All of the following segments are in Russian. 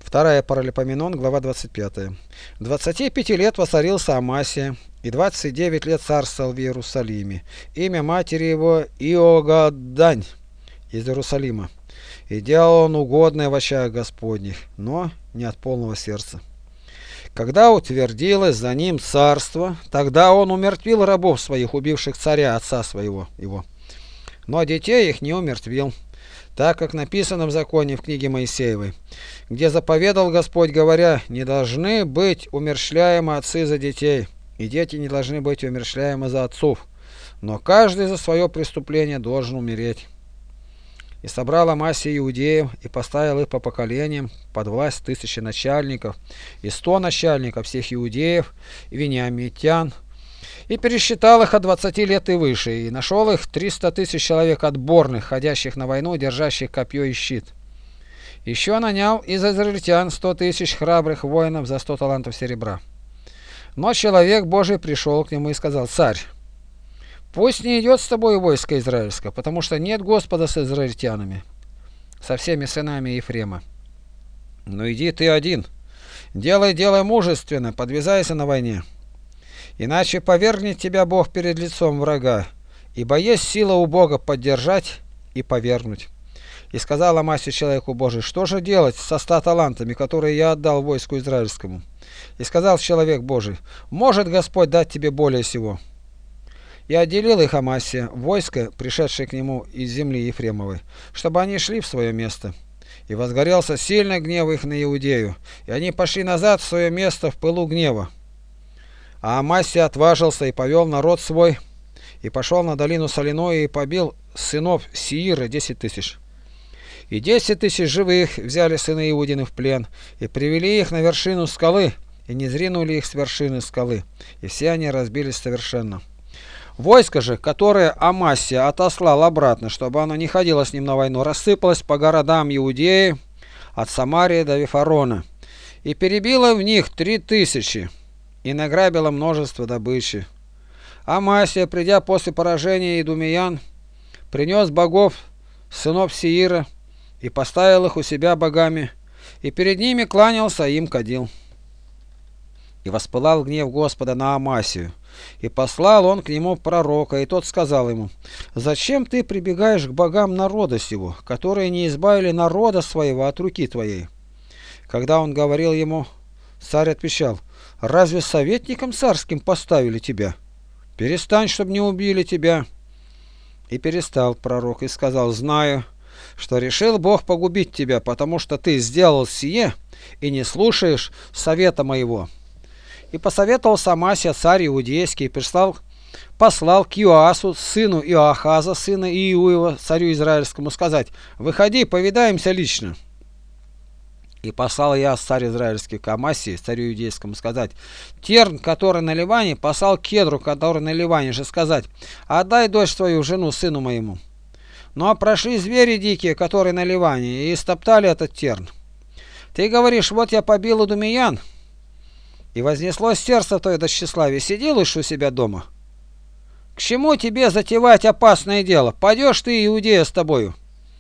Вторая Паралипоменон, глава 25. 25 лет воцарился Амасия, и 29 лет царствовал в Иерусалиме. Имя матери его Иогаддань из Иерусалима. И делал он угодное в очах Господних, но не от полного сердца. Когда утвердилось за ним царство, тогда он умертвил рабов своих, убивших царя отца своего его. Но детей их не умертвил, так как написано в законе в книге Моисеевой, где заповедал Господь, говоря: не должны быть умерщвляемы отцы за детей, и дети не должны быть умерщвляемы за отцов, но каждый за свое преступление должен умереть. И собрал Амасия иудеев, и поставил их по поколениям под власть 1000 начальников, и 100 начальников всех иудеев и вениамитян, и пересчитал их от 20 лет и выше, и нашел их 300 000 человек отборных, ходящих на войну, держащих копье и щит. Еще нанял из израильтян 100 000 храбрых воинов за 100 талантов серебра. Но человек Божий пришел к нему и сказал: царь, пусть не идет с тобой войско израильское, потому что нет Господа с израильтянами, со всеми сынами Ефрема. Но иди ты один, делай мужественно, подвязайся на войне. Иначе повергнет тебя Бог перед лицом врага, ибо есть сила у Бога поддержать и повергнуть. И сказал Амасия человеку Божий: что же делать со 100 талантами, которые я отдал войску израильскому? И сказал человек Божий: может Господь дать тебе более сего. И отделил их Амасия, войско, пришедшее к нему из земли Ефремовой, чтобы они шли в свое место. И возгорелся сильный гнев их на Иудею, и они пошли назад в свое место в пылу гнева. А Амасия отважился и повел народ свой, и пошел на долину Соляную, и побил сынов Сеира 10 000. И 10 000 живых взяли сыны Иудины в плен, и привели их на вершину скалы, и не зринули их с вершины скалы, и все они разбились совершенно. Войско же, которое Амасия отослал обратно, чтобы оно не ходило с ним на войну, рассыпалось по городам Иудеи от Самарии до Вифарона, и перебило в них 3000, и награбило множество добычи. Амасия, придя после поражения идумеян, принес богов сынов Сеира и поставил их у себя богами, и перед ними кланялся, им кадил. И воспылал гнев Господа на Амасию, и послал он к нему пророка, и тот сказал ему: зачем ты прибегаешь к богам народа сего, которые не избавили народа своего от руки твоей? Когда он говорил ему, царь отвечал: разве советником царским поставили тебя? Перестань, чтобы не убили тебя. И перестал пророк, и сказал: знаю, что решил Бог погубить тебя, потому что ты сделал сие и не слушаешь совета моего. И посоветовался Амасия царь иудейский, и послал к Иоасу, сыну Иоахаза, сына Иуева, царю израильскому, сказать: выходи, повидаемся лично. И послал Иоас, царь израильский, к Амасии, царю иудейскому, сказать: терн, который на Ливане, послал к Кедру, который на Ливане же, сказать: отдай дочь твою, жену, сыну моему. Ну а прошли звери дикие, которые на Ливане, и истоптали этот терн. Ты говоришь: вот я побил идумеян, и вознеслось сердце твое до тщеславия, сиди лучше у себя дома. К чему тебе затевать опасное дело? Пойдешь ты, Иудея, с тобою.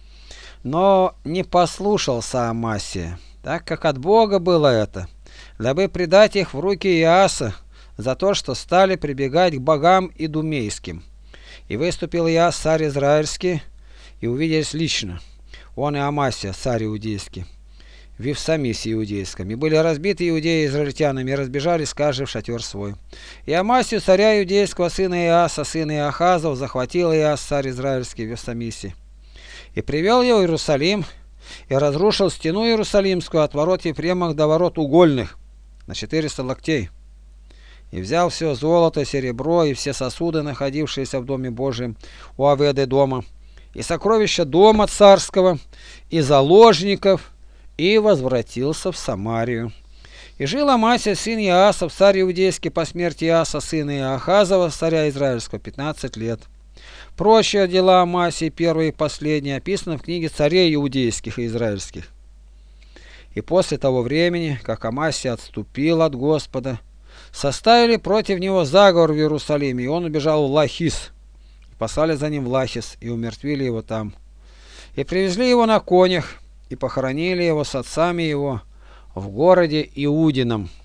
Но не послушался Амасия, так как от Бога было это, дабы предать их в руки Иоаса за то, что стали прибегать к богам идумейским. И выступил Иоас, царь израильский, и увиделись лично, он и Амасия, царь иудейский, в Вифсамисе иудейском, и были разбиты иудеи израильтянами, и разбежались каждый в шатер свой. И Амасию, царя иудейского, сына Иоаса, сына Иоахазов, захватил Иоас, царь израильский, в Вифсамисе, и привел его в Иерусалим, и разрушил стену Иерусалимскую от ворот Ефремовых до ворот угольных на 400 локтей. И взял все золото, серебро и все сосуды, находившиеся в доме Божьем у Аведы дома, и сокровища дома царского, и заложников, и возвратился в Самарию. И жил Амасия, сын Иоасов, царь иудейский, по смерти Иоаса, сына Иоахазова, царя израильского, 15 лет. Прочие дела Амасии, первые и последние, описаны в книге царей иудейских и израильских. И после того времени, как Амасия отступил от Господа, составили против него заговор в Иерусалиме, и он убежал в Лахис. И послали за ним в Лахис, и умертвили его там. И привезли его на конях, и похоронили его с отцами его в городе Иудином.